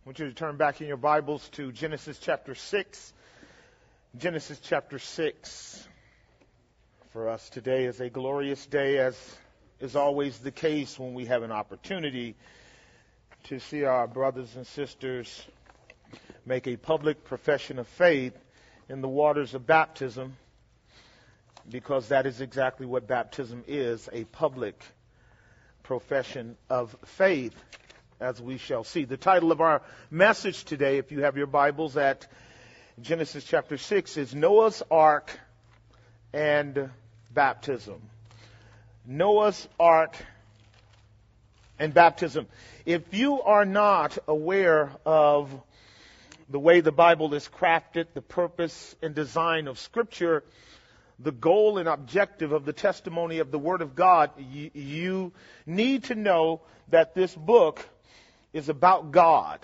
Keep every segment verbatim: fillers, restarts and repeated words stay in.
I want you to turn back in your Bibles to Genesis chapter six. Genesis chapter six. For us today is a glorious day, as is always the case when we have an opportunity to see our brothers and sisters make a public profession of faith in the waters of baptism, because that is exactly what baptism is, a public profession of faith, as we shall see. The title of our message today, if you have your Bibles at Genesis chapter six, is Noah's Ark and Baptism. Noah's Ark and Baptism. If you are not aware of the way the Bible is crafted, the purpose and design of Scripture, the goal and objective of the testimony of the Word of God, you, you need to know that this book is about God.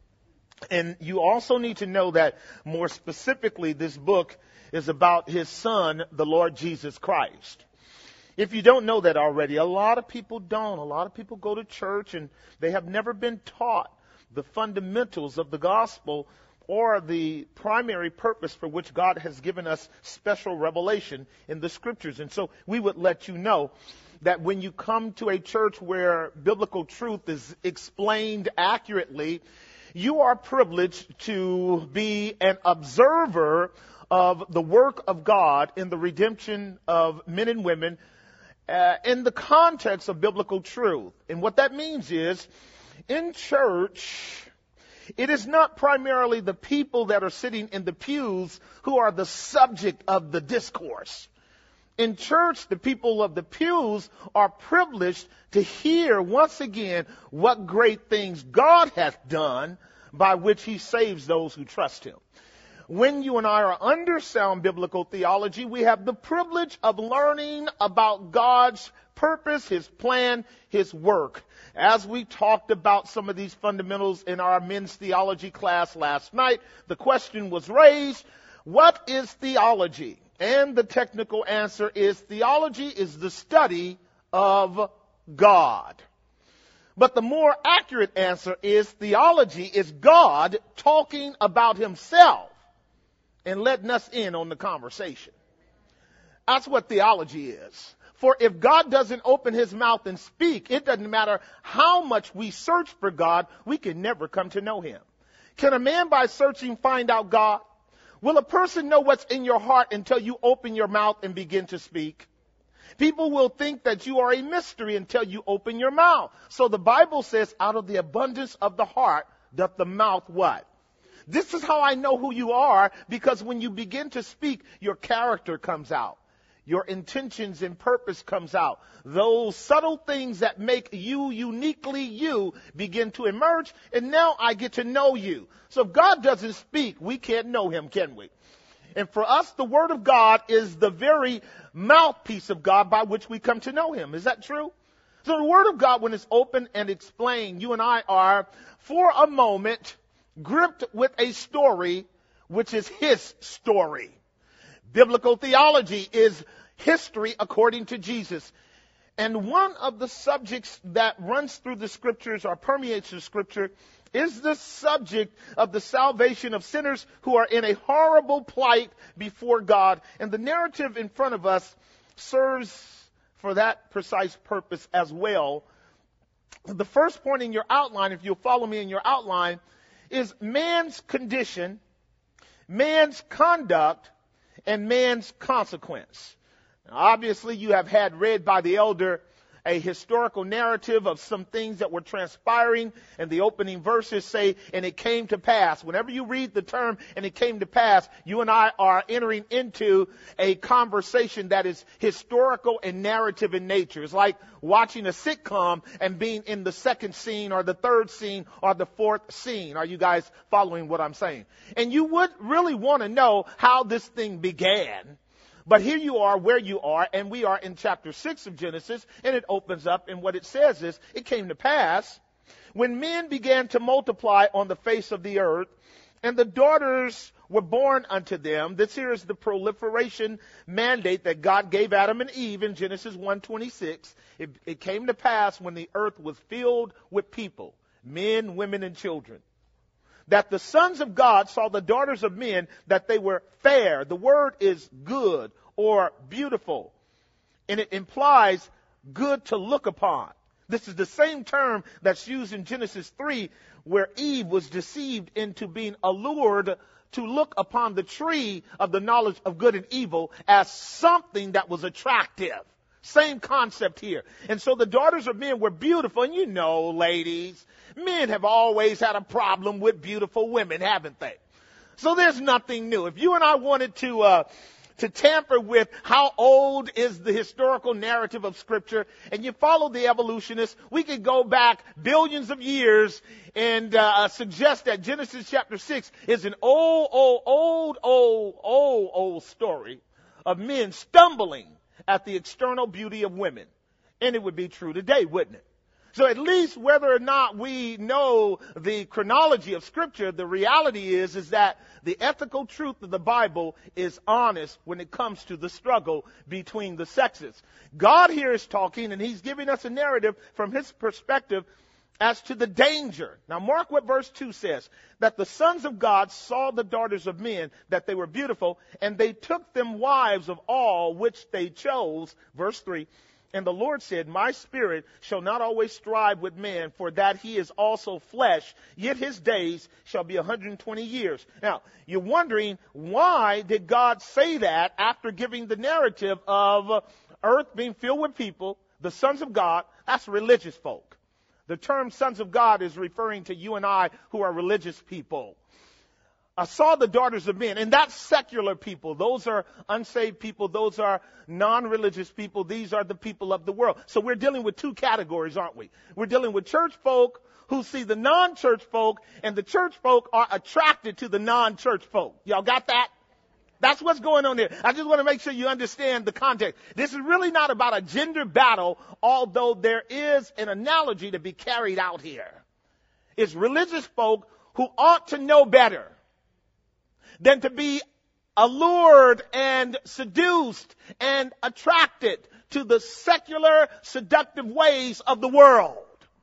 And you also need to know that more specifically, this book is about His Son, the Lord Jesus Christ. If you don't know that already, a lot of people don't. A lot of people go to church and they have never been taught the fundamentals of the gospel or the primary purpose for which God has given us special revelation in the Scriptures. And so we would let you know that when you come to a church where biblical truth is explained accurately, you are privileged to be an observer of the work of God in the redemption of men and women uh, in the context of biblical truth. And what that means is, in church, it is not primarily the people that are sitting in the pews who are the subject of the discourse. In church, the people of the pews are privileged to hear once again what great things God hath done by which He saves those who trust Him. When you and I are under sound biblical theology, we have the privilege of learning about God's purpose, His plan, His work. As we talked about some of these fundamentals in our men's theology class last night, the question was raised, what is theology? And the technical answer is theology is the study of God. But the more accurate answer is theology is God talking about Himself and letting us in on the conversation. That's what theology is. For if God doesn't open His mouth and speak, it doesn't matter how much we search for God, we can never come to know Him. Can a man by searching find out God? Will a person know what's in your heart until you open your mouth and begin to speak? People will think that you are a mystery until you open your mouth. So the Bible says, out of the abundance of the heart doth the mouth what? This is how I know who you are, because when you begin to speak, your character comes out. Your intentions and purpose comes out. Those subtle things that make you uniquely you begin to emerge, and now I get to know you. So if God doesn't speak, we can't know Him, can we? And for us, the Word of God is the very mouthpiece of God by which we come to know Him. Is that true? So the Word of God, when it's open and explained, you and I are, for a moment, gripped with a story which is His story. Biblical theology is history according to Jesus. And one of the subjects that runs through the Scriptures or permeates the Scripture is the subject of the salvation of sinners who are in a horrible plight before God. And the narrative in front of us serves for that precise purpose as well. The first point in your outline, if you'll follow me in your outline, is man's condition, man's conduct, and man's consequence. Now, obviously, you have had read by the elder a historical narrative of some things that were transpiring, and the opening verses say, and it came to pass. Whenever you read the term, and it came to pass, you and I are entering into a conversation that is historical and narrative in nature. It's like watching a sitcom and being in the second scene or the third scene or the fourth scene. Are you guys following what I'm saying? And you would really want to know how this thing began. But here you are where you are, and we are in chapter six of Genesis, and it opens up, and what it says is, it came to pass, when men began to multiply on the face of the earth, and the daughters were born unto them. This here is the proliferation mandate that God gave Adam and Eve in Genesis one twenty-six. It, it came to pass when the earth was filled with people, men, women, and children. that the sons of God saw the daughters of men, that they were fair. The word is good or beautiful, and it implies good to look upon. This is the same term that's used in Genesis three, where Eve was deceived into being allured to look upon the tree of the knowledge of good and evil as something that was attractive. Same concept here. And so the daughters of men were beautiful. And you know, ladies, men have always had a problem with beautiful women, haven't they? So there's nothing new. If you and I wanted to uh, to tamper with how old is the historical narrative of Scripture, and you follow the evolutionists, we could go back billions of years and uh, suggest that Genesis chapter six is an old, old, old, old, old, old story of men stumbling at the external beauty of women. And it would be true today, wouldn't it? So at least whether or not we know the chronology of Scripture, the reality is, is that the ethical truth of the Bible is honest when it comes to the struggle between the sexes. God here is talking, and he's giving us a narrative from his perspective as to the danger. Now mark what verse two says, that the sons of God saw the daughters of men, that they were beautiful, and they took them wives of all which they chose. Verse three, and the Lord said, my spirit shall not always strive with man, for that he is also flesh, yet his days shall be one hundred twenty years. Now, you're wondering, why did God say that after giving the narrative of earth being filled with people, the sons of God? That's religious folk. The term sons of God is referring to you and I who are religious people. I saw the daughters of men, and that's secular people. Those are unsaved people. Those are non-religious people. These are the people of the world. So we're dealing with two categories, aren't we? We're dealing with church folk who see the non-church folk, and the church folk are attracted to the non-church folk. Y'all got that? That's what's going on here. I just want to make sure you understand the context. This is really not about a gender battle, although there is an analogy to be carried out here. It's religious folk who ought to know better than to be allured and seduced and attracted to the secular, seductive ways of the world.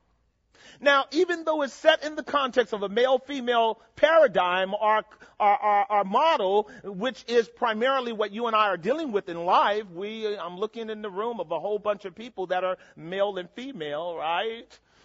Now, even though it's set in the context of a male-female paradigm or, or, or, or model, which is primarily what you and I are dealing with in life, we, I'm looking in the room of a whole bunch of people that are male and female, right?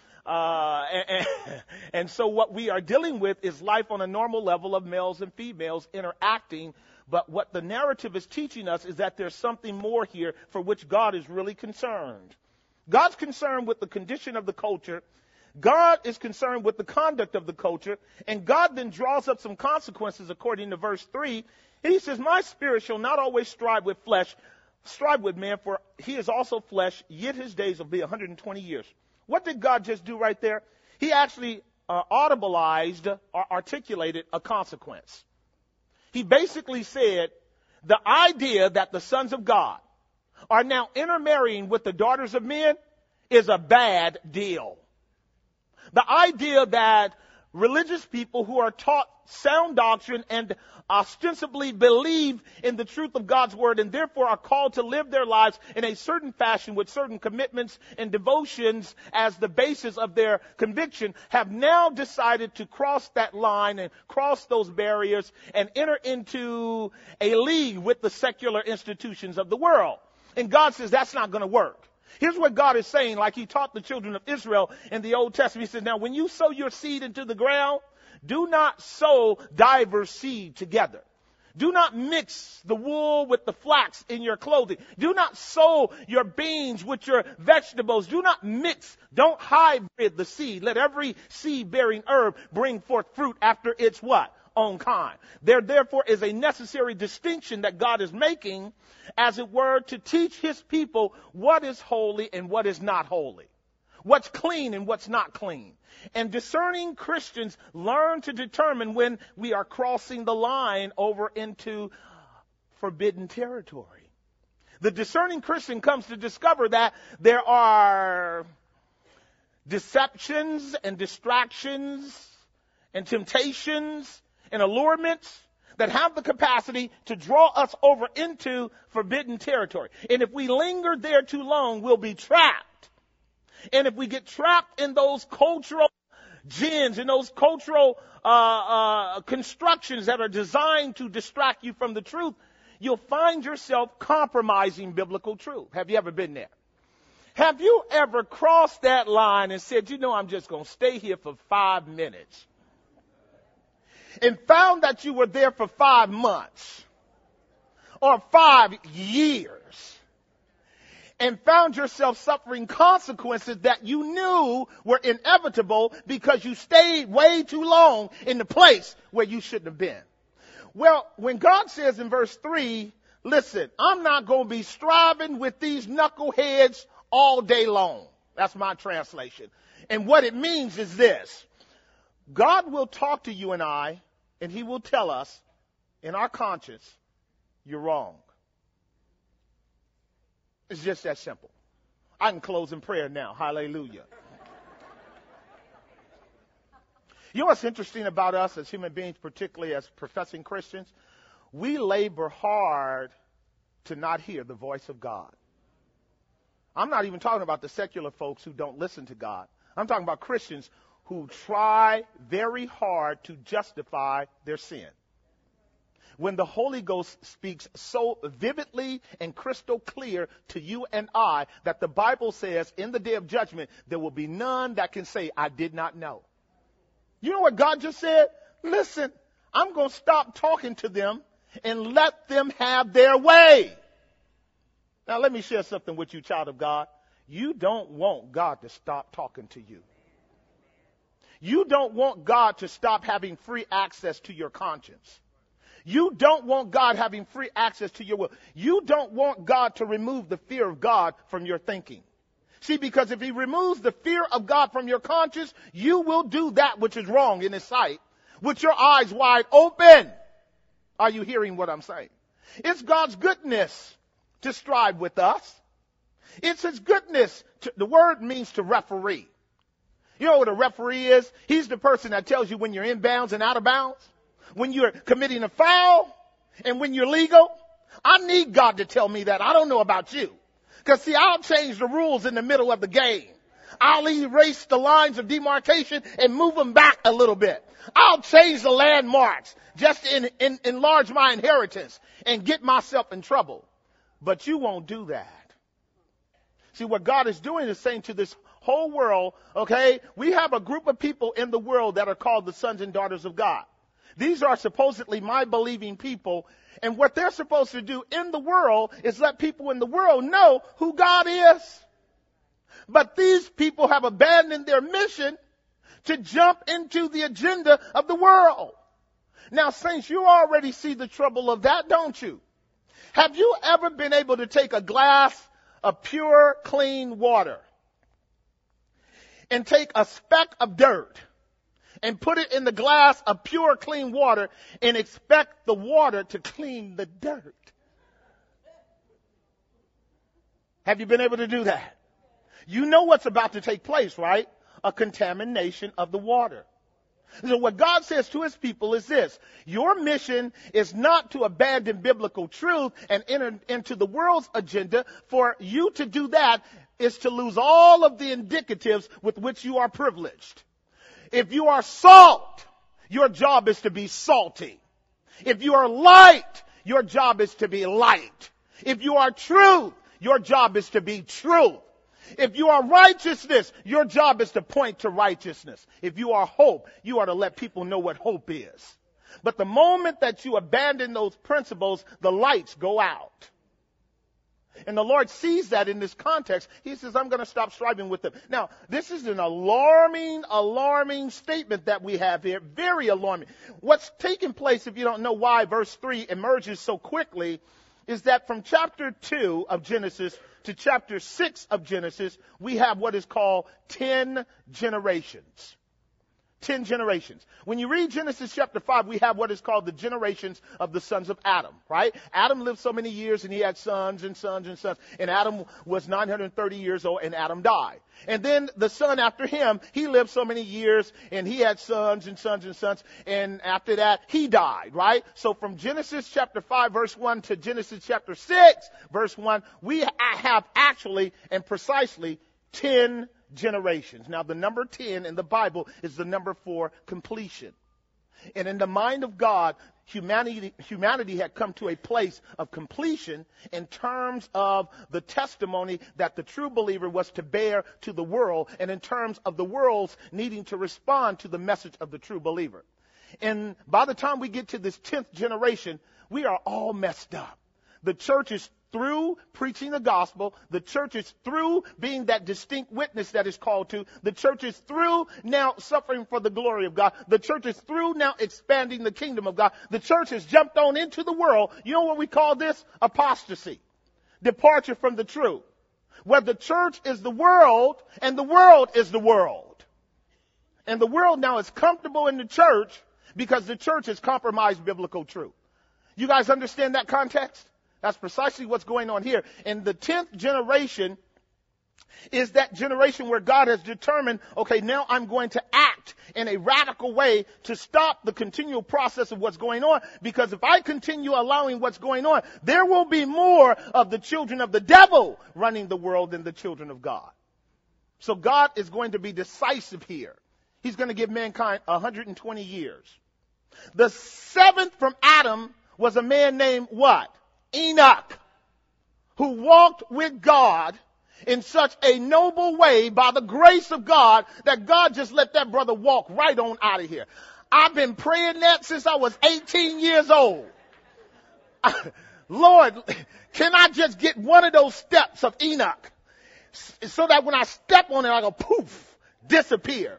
Uh, and, and, and so what we are dealing with is life on a normal level of males and females interacting. But what the narrative is teaching us is that there's something more here for which God is really concerned. God's concerned with the condition of the culture. God is concerned with the conduct of the culture. And God then draws up some consequences according to verse three. He says, my spirit shall not always strive with flesh, strive with man, for he is also flesh, yet his days will be one hundred twenty years. What did God just do right there? He actually uh, audibilized or articulated a consequence. He basically said the idea that the sons of God are now intermarrying with the daughters of men is a bad deal. The idea that religious people who are taught sound doctrine and ostensibly believe in the truth of God's word and therefore are called to live their lives in a certain fashion with certain commitments and devotions as the basis of their conviction have now decided to cross that line and cross those barriers and enter into a league with the secular institutions of the world. And God says that's not going to work. Here's what God is saying, like he taught the children of Israel in the Old Testament. He says, now when you sow your seed into the ground, do not sow diverse seed together. Do not mix the wool with the flax in your clothing. Do not sow your beans with your vegetables. Do not mix. Don't hybrid the seed. Let every seed-bearing herb bring forth fruit after its what? Own kind. There therefore is a necessary distinction that God is making, as it were, to teach his people what is holy and what is not holy, what's clean and what's not clean. And discerning Christians learn to determine when we are crossing the line over into forbidden territory. The discerning Christian comes to discover that there are deceptions and distractions and temptations and allurements that have the capacity to draw us over into forbidden territory. And if we linger there too long, we'll be trapped. And if we get trapped in those cultural gins and those cultural uh, uh, constructions that are designed to distract you from the truth, you'll find yourself compromising biblical truth. Have you ever been there? Have you ever crossed that line and said, you know, I'm just going to stay here for five minutes, and found that you were there for five months or five years, and found yourself suffering consequences that you knew were inevitable because you stayed way too long in the place where you shouldn't have been? Well, when God says in verse three, listen, I'm not going to be striving with these knuckleheads all day long. That's my translation. And what it means is this: God will talk to you and I, and he will tell us in our conscience, you're wrong. It's just that simple. I can close in prayer now. Hallelujah. You know what's interesting about us as human beings, particularly as professing Christians? We labor hard to not hear the voice of God. I'm not even talking about the secular folks who don't listen to God. I'm talking about Christians who try very hard to justify their sin. When the Holy Ghost speaks so vividly and crystal clear to you and I that the Bible says in the day of judgment, there will be none that can say, I did not know. You know what God just said? Listen, I'm going to stop talking to them and let them have their way. Now, let me share something with you, child of God. You don't want God to stop talking to you. You don't want God to stop having free access to your conscience. You don't want God having free access to your will. You don't want God to remove the fear of God from your thinking. See, because if he removes the fear of God from your conscience, you will do that which is wrong in his sight with your eyes wide open. Are you hearing what I'm saying? It's God's goodness to strive with us. It's his goodness. To, the word means to referee. You know what a referee is? He's the person that tells you when you're in bounds and out of bounds, when you're committing a foul, and when you're legal. I need God to tell me that. I don't know about you. Because, see, I'll change the rules in the middle of the game. I'll erase the lines of demarcation and move them back a little bit. I'll change the landmarks just to in, in, enlarge my inheritance and get myself in trouble. But you won't do that. See, what God is doing is saying to this whole world, okay, we have a group of people in the world that are called the sons and daughters of God. These are supposedly my believing people. And what they're supposed to do in the world is let people in the world know who God is. But these people have abandoned their mission to jump into the agenda of the world. Now, saints, you already see the trouble of that, don't you? Have you ever been able to take a glass of pure, clean water and take a speck of dirt and put it in the glass of pure, clean water and expect the water to clean the dirt? Have you been able to do that? You know what's about to take place, right? A contamination of the water. So what God says to his people is this: your mission is not to abandon biblical truth and enter into the world's agenda. For you to do that is to lose all of the indicatives with which you are privileged. If you are salt, your job is to be salty. If you are light, your job is to be light. If you are truth, your job is to be truth. If you are righteousness, your job is to point to righteousness. If you are hope, you are to let people know what hope is. But the moment that you abandon those principles, the lights go out. And the Lord sees that in this context. He says, I'm going to stop striving with them. Now, this is an alarming, alarming statement that we have here. Very alarming. What's taking place, if you don't know why verse three emerges so quickly, is that from chapter two of Genesis to chapter six of Genesis, we have what is called ten generations. Ten generations. When you read Genesis chapter five, we have what is called the generations of the sons of Adam, right? Adam lived so many years and he had sons and sons and sons. And Adam was nine hundred thirty years old and Adam died. And then the son after him, he lived so many years and he had sons and sons and sons. And after that, he died, right? So from Genesis chapter five, verse one to Genesis chapter six, verse one, we have actually and precisely ten generations. Now, the number ten in the Bible is the number for completion. And in the mind of God, humanity, humanity had come to a place of completion in terms of the testimony that the true believer was to bear to the world, and in terms of the world's needing to respond to the message of the true believer. And by the time we get to this tenth generation, we are all messed up. The church is through preaching the gospel. The church is through being that distinct witness that is called to. The church is through now suffering for the glory of God. The church is through now expanding the kingdom of God. The church has jumped on into the world. You know what we call this? Apostasy. Departure from the truth. Where the church is the world and the world is the world. And the world now is comfortable in the church because the church has compromised biblical truth. You guys understand that context? That's precisely what's going on here. And the tenth generation is that generation where God has determined, okay, now I'm going to act in a radical way to stop the continual process of what's going on. Because if I continue allowing what's going on, there will be more of the children of the devil running the world than the children of God. So God is going to be decisive here. He's going to give mankind one hundred twenty years. The seventh from Adam was a man named what? Enoch, who walked with God in such a noble way by the grace of God that God just let that brother walk right on out of here. I've been praying that since I was eighteen years old. Lord, can I just get one of those steps of Enoch so that when I step on it, I go poof, disappear.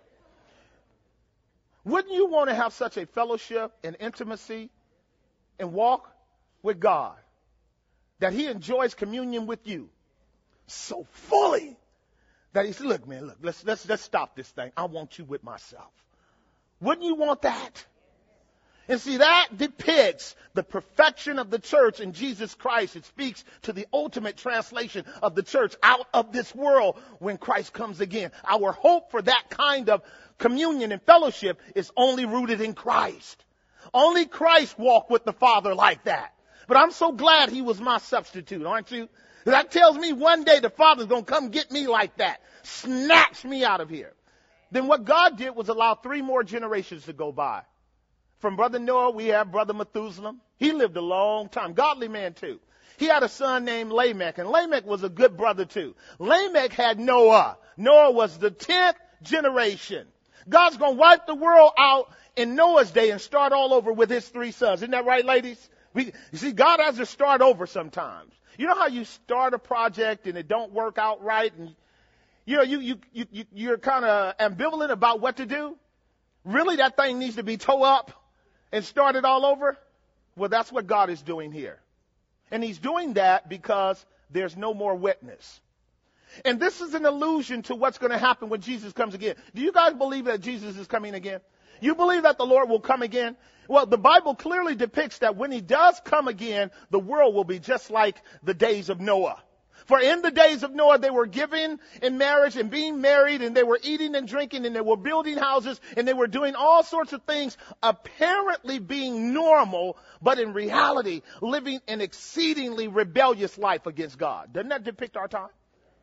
Wouldn't you want to have such a fellowship and intimacy and walk with God that he enjoys communion with you so fully that he said, look, man, look, let's, let's, let's stop this thing. I want you with myself. Wouldn't you want that? And see, that depicts the perfection of the church in Jesus Christ. It speaks to the ultimate translation of the church out of this world when Christ comes again. Our hope for that kind of communion and fellowship is only rooted in Christ. Only Christ walked with the Father like that. But I'm so glad he was my substitute, aren't you? That tells me one day the Father's going to come get me like that. Snatch me out of here. Then what God did was allow three more generations to go by. From Brother Noah, we have Brother Methuselah. He lived a long time. Godly man, too. He had a son named Lamech, and Lamech was a good brother, too. Lamech had Noah. Noah was the tenth generation. God's going to wipe the world out in Noah's day and start all over with his three sons. Isn't that right, ladies? We, you see, God has to start over sometimes. You know how you start a project and it don't work out right, and you know you you you, you you're kind of ambivalent about what to do. Really, that thing needs to be tore up and started all over. Well, that's what God is doing here, and He's doing that because there's no more witness. And this is an allusion to what's going to happen when Jesus comes again. Do you guys believe that Jesus is coming again? You believe that the Lord will come again? Well, the Bible clearly depicts that when he does come again, the world will be just like the days of Noah. For in the days of Noah, they were given in marriage and being married, and they were eating and drinking, and they were building houses, and they were doing all sorts of things, apparently being normal, but in reality, living an exceedingly rebellious life against God. Doesn't that depict our time?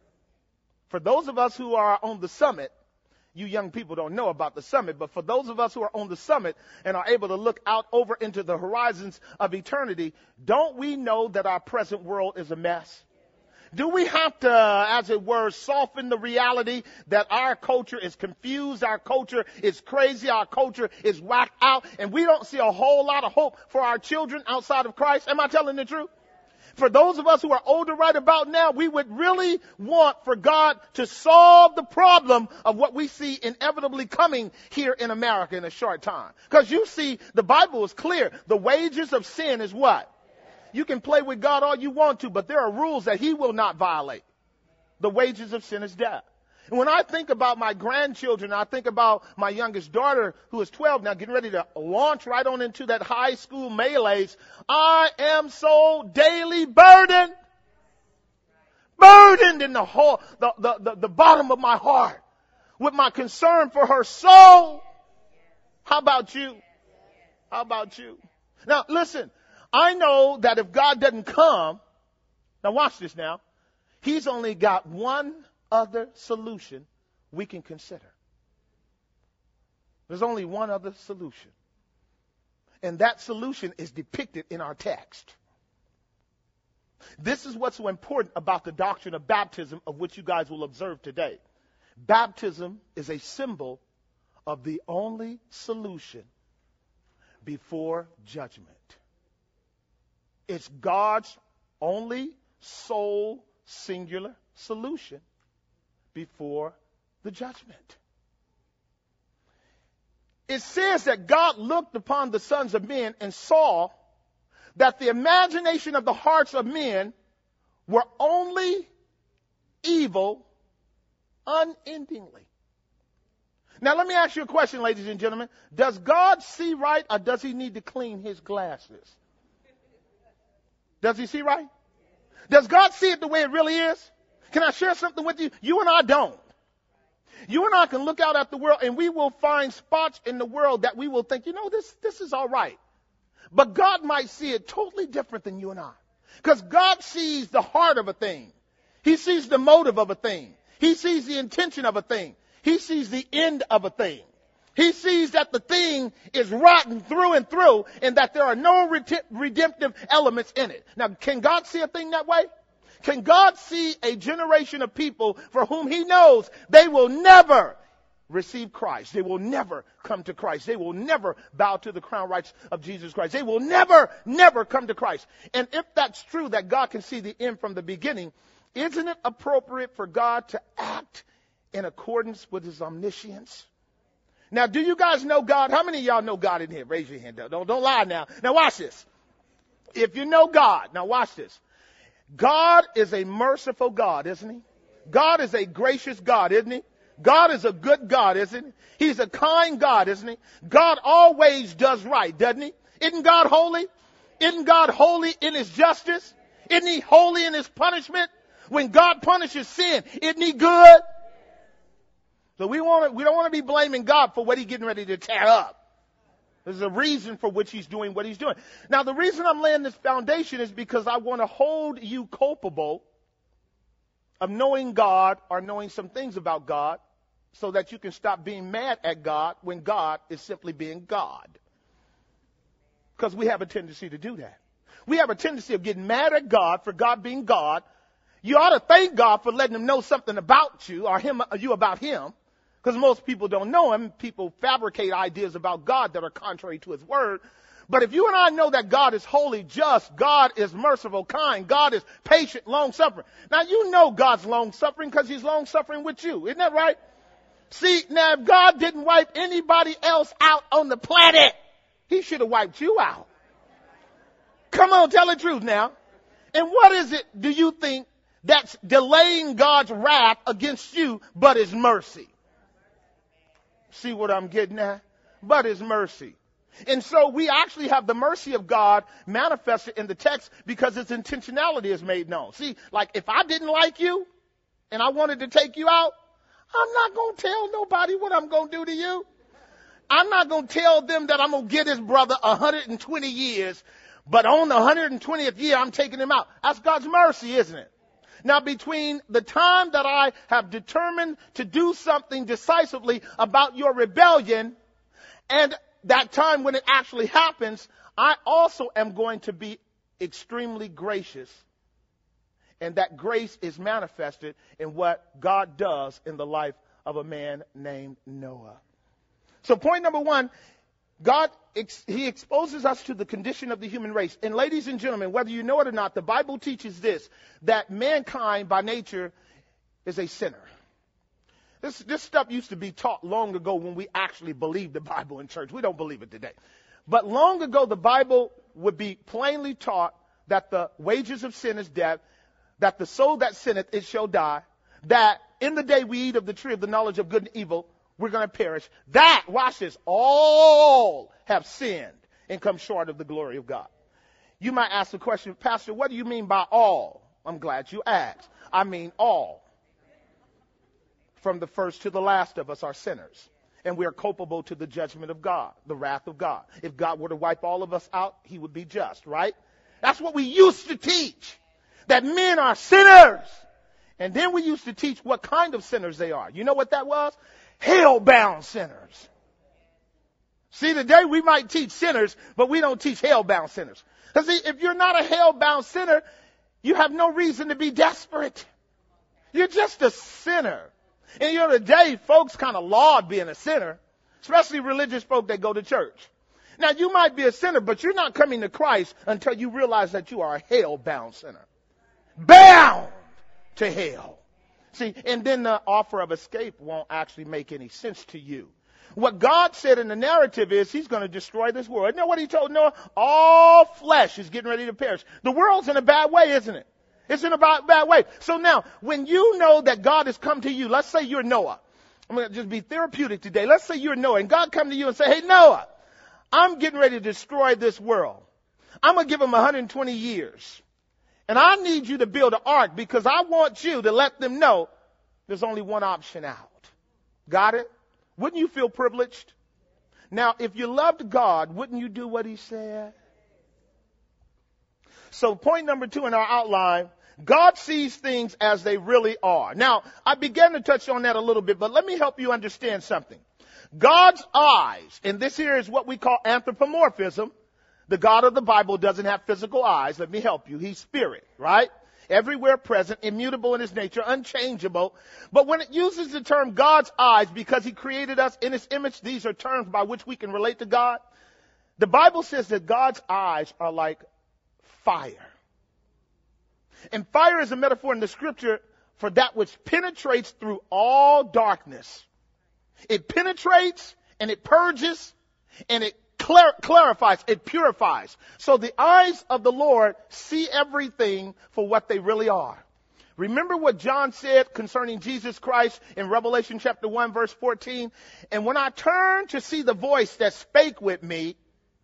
For those of us who are on the summit, you young people don't know about the summit, but for those of us who are on the summit and are able to look out over into the horizons of eternity, don't we know that our present world is a mess? Do we have to, as it were, soften the reality that our culture is confused, our culture is crazy, our culture is whacked out, and we don't see a whole lot of hope for our children outside of Christ? Am I telling the truth? For those of us who are older right about now, we would really want for God to solve the problem of what we see inevitably coming here in America in a short time. Because you see, the Bible is clear. The wages of sin is what? You can play with God all you want to, but there are rules that he will not violate. The wages of sin is death. And when I think about my grandchildren, I think about my youngest daughter, who is twelve now, getting ready to launch right on into that high school melees. I am so daily burdened. Burdened in the whole, the, the, the, the bottom of my heart with my concern for her soul. How about you? How about you? Now, listen, I know that if God doesn't come, now watch this now, he's only got one other solution we can consider. There's only one other solution. And that solution is depicted in our text. This is what's so important about the doctrine of baptism, of which you guys will observe today. Baptism is a symbol of the only solution before judgment. It's God's only sole singular solution before the judgment. It says that God looked upon the sons of men and saw that the imagination of the hearts of men were only evil unendingly. Now let me ask you a question, ladies and gentlemen. Does God see right, or does he need to clean his glasses? Does he see right? Does God see it the way it really is? Can I share something with you? You and I don't. You and I can look out at the world and we will find spots in the world that we will think, you know, this, this is all right. But God might see it totally different than you and I. Because God sees the heart of a thing. He sees the motive of a thing. He sees the intention of a thing. He sees the end of a thing. He sees that the thing is rotten through and through and that there are no redemptive elements in it. Now, can God see a thing that way? Can God see a generation of people for whom he knows they will never receive Christ? They will never come to Christ. They will never bow to the crown rights of Jesus Christ. They will never, never come to Christ. And if that's true, that God can see the end from the beginning, isn't it appropriate for God to act in accordance with his omniscience? Now, do you guys know God? How many of y'all know God in here? Raise your hand. Don't, don't lie now. Now watch this. If you know God, now watch this. God is a merciful God, isn't he? God is a gracious God, isn't he? God is a good God, isn't he? He's a kind God, isn't he? God always does right, doesn't he? Isn't God holy? Isn't God holy in his justice? Isn't he holy in his punishment? When God punishes sin, isn't he good? So we want to, we don't want to be blaming God for what he's getting ready to tear up. There's a reason for which he's doing what he's doing. Now, the reason I'm laying this foundation is because I want to hold you culpable of knowing God or knowing some things about God so that you can stop being mad at God when God is simply being God. Because we have a tendency to do that. We have a tendency of getting mad at God for God being God. You ought to thank God for letting him know something about you or him, or you about him. Because most people don't know him. People fabricate ideas about God that are contrary to his word. But if you and I know that God is holy, just, God is merciful, kind, God is patient, long-suffering. Now, you know God's long-suffering because he's long-suffering with you. Isn't that right? See, now, if God didn't wipe anybody else out on the planet, he should have wiped you out. Come on, tell the truth now. And what is it, do you think, that's delaying God's wrath against you but his mercy? See what I'm getting at? But his mercy. And so we actually have the mercy of God manifested in the text because its intentionality is made known. See, like if I didn't like you and I wanted to take you out, I'm not going to tell nobody what I'm going to do to you. I'm not going to tell them that I'm going to give this brother one hundred twenty years, but on the one hundred twentieth year, I'm taking him out. That's God's mercy, isn't it? Now, between the time that I have determined to do something decisively about your rebellion and that time when it actually happens, I also am going to be extremely gracious. And that grace is manifested in what God does in the life of a man named Noah. So point number one, God, he exposes us to the condition of the human race. And ladies and gentlemen, whether you know it or not, the Bible teaches this, that mankind by nature is a sinner. This, this stuff used to be taught long ago when we actually believed the Bible in church. We don't believe it today. But long ago, the Bible would be plainly taught that the wages of sin is death, that the soul that sinneth, it shall die, that in the day we eat of the tree of the knowledge of good and evil, we're going to perish. That, watch this, all have sinned and come short of the glory of God. You might ask the question, Pastor, what do you mean by all? I'm glad you asked. I mean all. From the first to the last of us are sinners. And we are culpable to the judgment of God, the wrath of God. If God were to wipe all of us out, he would be just, right? That's what we used to teach. That men are sinners And then we used to teach what kind of sinners they are. You know what that was? Hell-bound sinners. See, today we might teach sinners, but we don't teach hell-bound sinners. Because see, if you're not a hell-bound sinner, you have no reason to be desperate. You're just a sinner. And you know, today folks kind of laud being a sinner, especially religious folk that go to church. Now, you might be a sinner, but you're not coming to Christ until you realize that you are a hell-bound sinner. Bound to hell. See, and then the offer of escape won't actually make any sense to you. What God said in the narrative is he's going to destroy this world. Isn't that what he told Noah? All flesh is getting ready to perish. The world's in a bad way, isn't it? It's in a bad, bad way. So now, when you know that God has come to you, let's say you're Noah. I'm going to just be therapeutic today. Let's say you're Noah, and God come to you and say, hey, Noah, I'm getting ready to destroy this world. I'm going to give them one hundred twenty years. And I need you to build an ark because I want you to let them know there's only one option out. Got it? Wouldn't you feel privileged? Now, if you loved God, wouldn't you do what he said? So point number two in our outline, God sees things as they really are. Now, I began to touch on that a little bit, but let me help you understand something. God's eyes, and this here is what we call anthropomorphism. The God of the Bible doesn't have physical eyes. Let me help you. He's spirit, right? Everywhere present, immutable in his nature, unchangeable. But when it uses the term God's eyes, because he created us in his image, these are terms by which we can relate to God. The Bible says that God's eyes are like fire. And fire is a metaphor in the scripture for that which penetrates through all darkness. It penetrates and it purges and it clar- clarifies, it purifies. So the eyes of the Lord see everything for what they really are. Remember what John said concerning Jesus Christ in Revelation chapter one verse fourteen? And when I turned to see the voice that spake with me,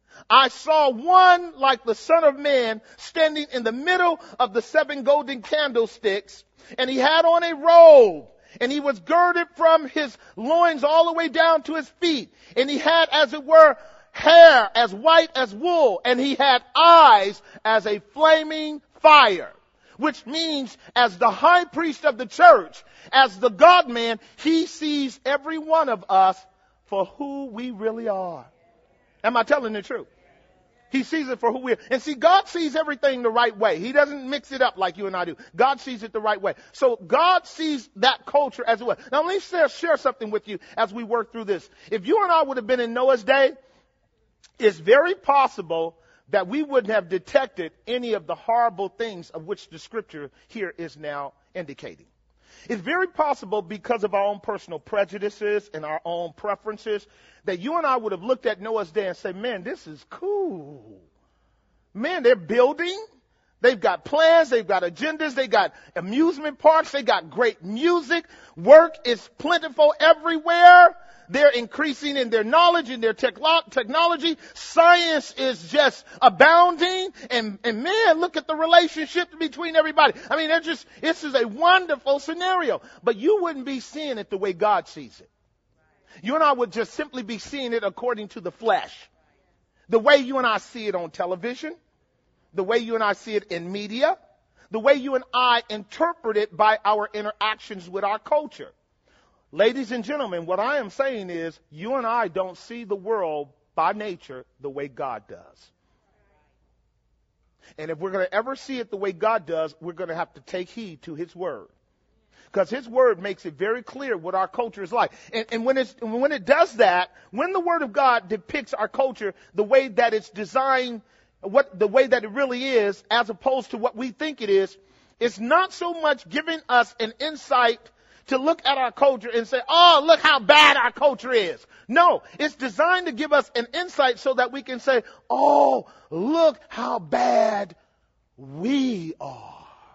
I saw one like the Son of Man standing in the middle of the seven golden candlesticks, and he had on a robe, and he was girded from his loins all the way down to his feet, and he had, as it were, hair as white as wool, and he had eyes as a flaming fire, which means as the high priest of the church, as the God-man, he sees every one of us for who we really are. Am I telling the truth? He sees it for who we are. And see, God sees everything the right way. He doesn't mix it up like you and I do. God sees it the right way. So God sees that culture as well. Now let me share, share something with you as we work through this. If you and I would have been in Noah's day, it's very possible that we wouldn't have detected any of the horrible things of which the scripture here is now indicating. It's very possible because of our own personal prejudices and our own preferences that you and I would have looked at Noah's day and said, man, this is cool. Man, they're building. They've got plans. They've got agendas. They got amusement parks. They got great music. Work is plentiful everywhere. They're increasing in their knowledge and their techlo- technology. Science is just abounding. And, and man, look at the relationship between everybody. I mean, they're just, this is a wonderful scenario. But you wouldn't be seeing it the way God sees it. You and I would just simply be seeing it according to the flesh. The way you and I see it on television. The way you and I see it in media. The way you and I interpret it by our interactions with our culture. Ladies and gentlemen, what I am saying is you and I don't see the world by nature the way God does. And if we're going to ever see it the way God does, we're going to have to take heed to his word. Because his word makes it very clear what our culture is like. And, and when, it's, when it does that, when the word of God depicts our culture the way that it's designed, what the way that it really is, as opposed to what we think it is, it's not so much giving us an insight to look at our culture and say, oh, look how bad our culture is. No, it's designed to give us an insight so that we can say, oh, look how bad we are.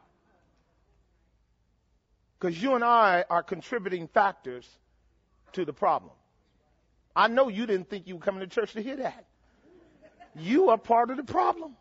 Because you and I are contributing factors to the problem. I know you didn't think you were coming to church to hear that. You are part of the problem.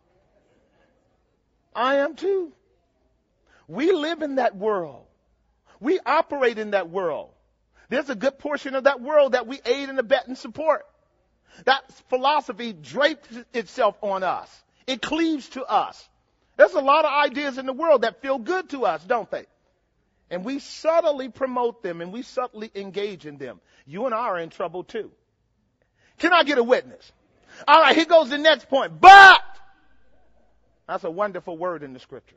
I am too. We live in that world. We operate in that world. There's a good portion of that world that we aid and abet and support. That philosophy drapes itself on us. It cleaves to us. There's a lot of ideas in the world that feel good to us, don't they? and we subtly promote them and we subtly engage in them, you and I are in trouble too. Can I get a witness? All right, here goes the next point. But that's a wonderful word in the scripture.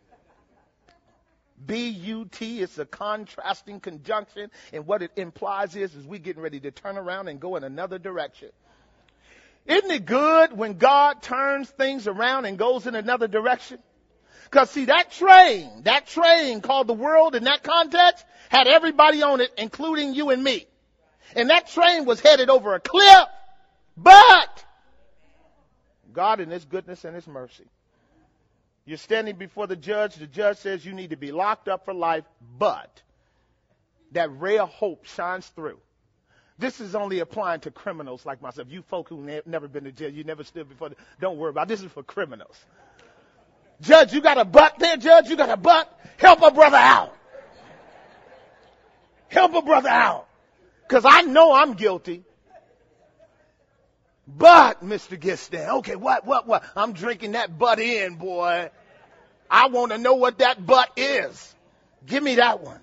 B U T is a contrasting conjunction, and what it implies is, is we getting ready to turn around and go in another direction. Isn't it good when God turns things around and goes in another direction? Because see, that train, that train called the world in that context had everybody on it, including you and me. And that train was headed over a cliff, but God in his goodness and his mercy. You're standing before the judge. The judge says you need to be locked up for life, but that ray of hope shines through. This is only applying to criminals like myself. You folk who ne- never been to jail, you never stood before. The, don't worry about it. This is for criminals. Judge, you got a buck there, Judge? You got a buck? Help a brother out. Help a brother out. Because I know I'm guilty. But, Mister Gistan, okay, what, what, what? I'm drinking that butt in, boy. I want to know what that butt is. Give me that one.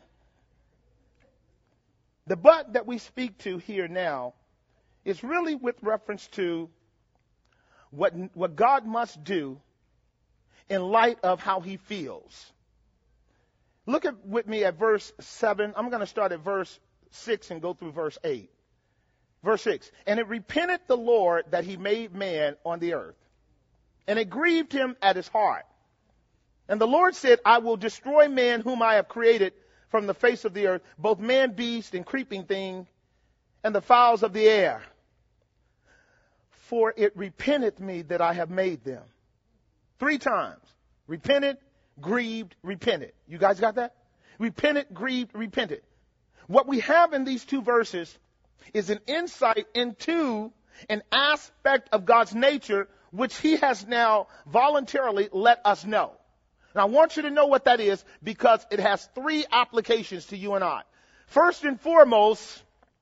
The but that we speak to here now is really with reference to what, what God must do in light of how he feels. Look at, with me at verse seven. I'm going to start at verse six and go through verse eight. Verse six. And it repented the Lord that he made man on the earth, and it grieved him at his heart. And the Lord said, I will destroy man whom I have created from the face of the earth, both man, beast, and creeping thing, and the fowls of the air. For it repenteth me that I have made them. Three times. Repented, grieved, repented. You guys got that? Repented, grieved, repented. What we have in these two verses is an insight into an aspect of God's nature which he has now voluntarily let us know. And I want you to know what that is because it has three applications to you and I. First and foremost,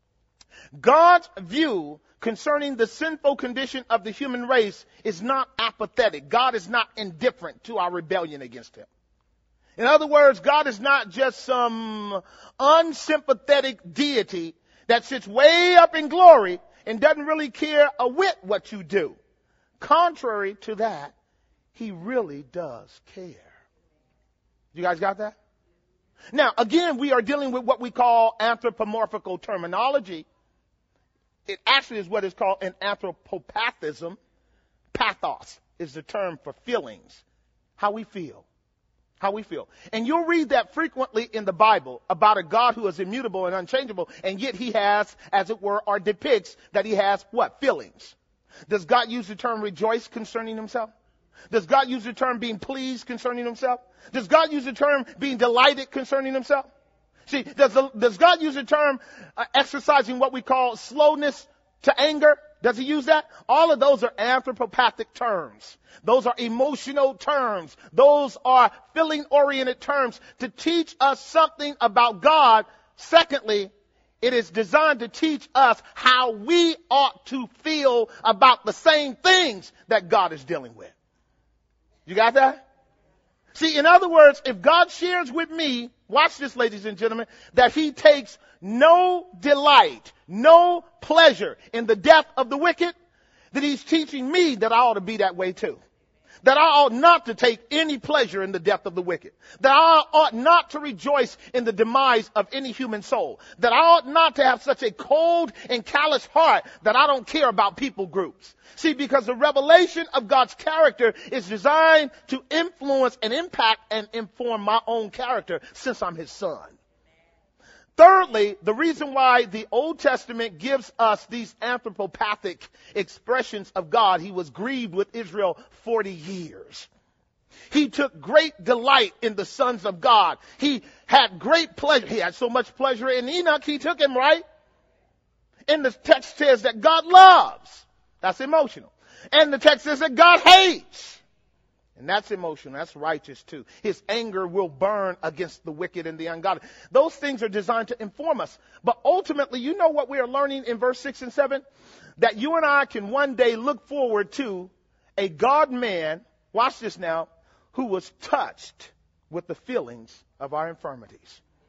God's view concerning the sinful condition of the human race is not apathetic. God is not indifferent to our rebellion against him. In other words, God is not just some unsympathetic deity that sits way up in glory and doesn't really care a whit what you do. Contrary to that, he really does care. You guys got that? Now, again, we are dealing with what we call anthropomorphical terminology. It actually is what is called an anthropopathism. Pathos is the term for feelings, how we feel, how we feel. And you'll read that frequently in the Bible about a God who is immutable and unchangeable, and yet he has, as it were, or depicts that he has what? Feelings. Does God use the term rejoice concerning himself? Does God use the term being pleased concerning himself? Does God use the term being delighted concerning himself? See, does, the, does God use the term uh, exercising what we call slowness to anger? Does he use that? All of those are anthropopathic terms. Those are emotional terms. Those are feeling-oriented terms to teach us something about God. Secondly, it is designed to teach us how we ought to feel about the same things that God is dealing with. You got that? See, in other words, if God shares with me, watch this, ladies and gentlemen, that he takes no delight, no pleasure in the death of the wicked, then he's teaching me that I ought to be that way too. That I ought not to take any pleasure in the death of the wicked. That I ought not to rejoice in the demise of any human soul. That I ought not to have such a cold and callous heart that I don't care about people groups. See, because the revelation of God's character is designed to influence and impact and inform my own character since I'm his son. Thirdly, the reason why the Old Testament gives us these anthropopathic expressions of God, he was grieved with Israel forty years. He took great delight in the sons of God. He had great pleasure. He had so much pleasure in Enoch, he took him, right? And the text says that God loves. That's emotional. And the text says that God hates. And that's emotional. That's righteous too. His anger will burn against the wicked and the ungodly. Those things are designed to inform us. But ultimately, you know what we are learning in verse six and seven? That you and I can one day look forward to a God-man, watch this now, who was touched with the feelings of our infirmities.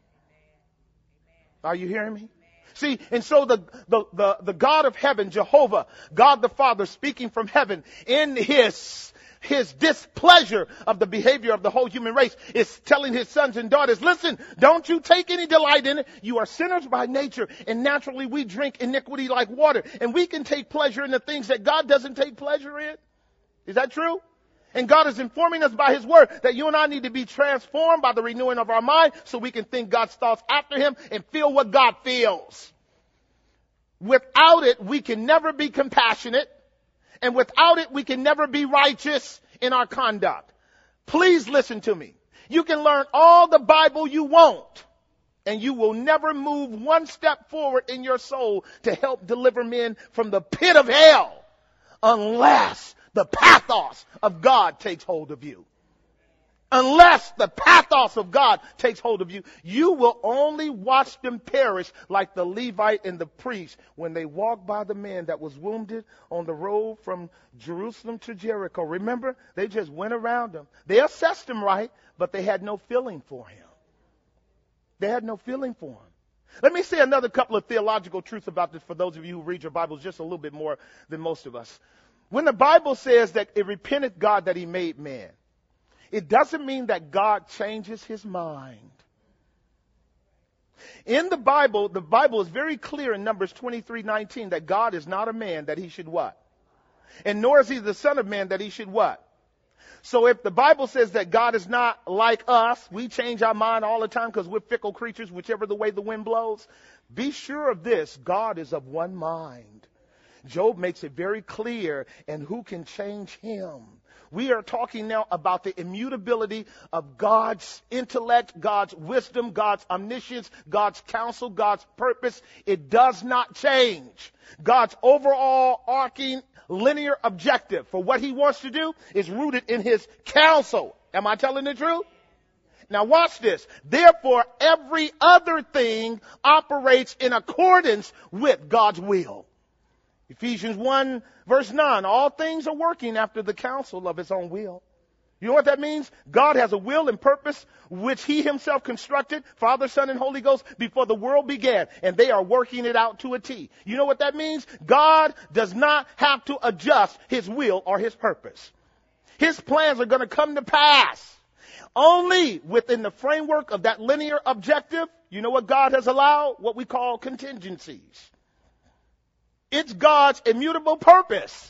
Are you hearing me? See, and so the, the, the, the God of heaven, Jehovah, God the Father, speaking from heaven in his, his displeasure of the behavior of the whole human race, is telling his sons and daughters, listen, don't you take any delight in it. You are sinners by nature, and naturally we drink iniquity like water, and we can take pleasure in the things that God doesn't take pleasure in. Is that true? And God is informing us by his word that you and I need to be transformed by the renewing of our mind so we can think God's thoughts after him and feel what God feels. Without it, we can never be compassionate. And without it, we can never be righteous in our conduct. Please listen to me. You can learn all the Bible you want, and you will never move one step forward in your soul to help deliver men from the pit of hell unless the pathos of God takes hold of you. Unless the pathos of God takes hold of you, you will only watch them perish like the Levite and the priest when they walked by the man that was wounded on the road from Jerusalem to Jericho. Remember, they just went around him. They assessed him right, but they had no feeling for him. They had no feeling for him. Let me say another couple of theological truths about this for those of you who read your Bibles just a little bit more than most of us. When the Bible says that it repenteth God that he made man, it doesn't mean that God changes his mind. In the Bible, the Bible is very clear in Numbers twenty-three nineteen that God is not a man that he should what? And nor is he the son of man that he should what? So if the Bible says that God is not like us, we change our mind all the time because we're fickle creatures, whichever the way the wind blows. Be sure of this, God is of one mind. Job makes it very clear, and who can change him? We are talking now about the immutability of God's intellect, God's wisdom, God's omniscience, God's counsel, God's purpose. It does not change. God's overall arcing linear objective for what he wants to do is rooted in his counsel. Am I telling the truth? Now watch this. Therefore, every other thing operates in accordance with God's will. Ephesians one verse nine, all things are working after the counsel of his own will. You know what that means? God has a will and purpose which he himself constructed, Father, Son, and Holy Ghost, before the world began, and they are working it out to a T. You know what that means? God does not have to adjust his will or his purpose. His plans are going to come to pass only within the framework of that linear objective. You know what God has allowed? What we call contingencies. It's God's immutable purpose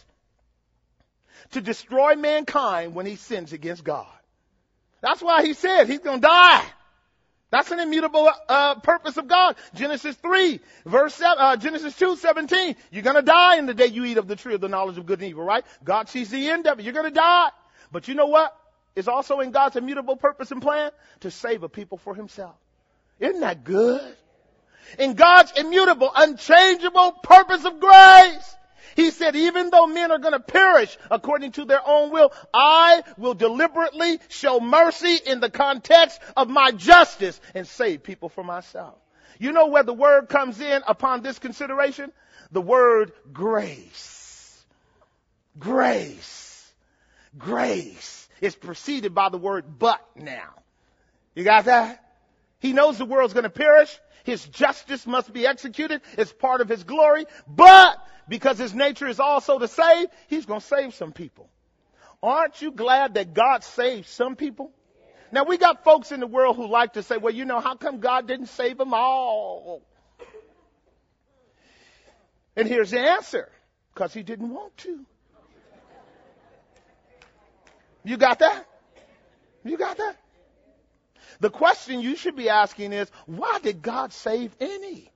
to destroy mankind when he sins against God. That's why he said he's going to die. That's an immutable uh, purpose of God. Genesis three, verse seven, uh, Genesis two seventeen. You're going to die in the day you eat of the tree of the knowledge of good and evil, right? God sees the end of it. You're going to die. But you know what? It's also in God's immutable purpose and plan to save a people for himself. Isn't that good? In God's immutable, unchangeable purpose of grace, he said, even though men are going to perish according to their own will, I will deliberately show mercy in the context of my justice and save people for myself. You know where the word comes in upon this consideration? The word grace. Grace. Grace is preceded by the word but now. You got that? He knows the world's going to perish. His justice must be executed. It's part of his glory. But because his nature is also to save, he's going to save some people. Aren't you glad that God saved some people? Now, we got folks in the world who like to say, well, you know, how come God didn't save them all? And here's the answer. Because he didn't want to. You got that? You got that? The question you should be asking is, why did God save any?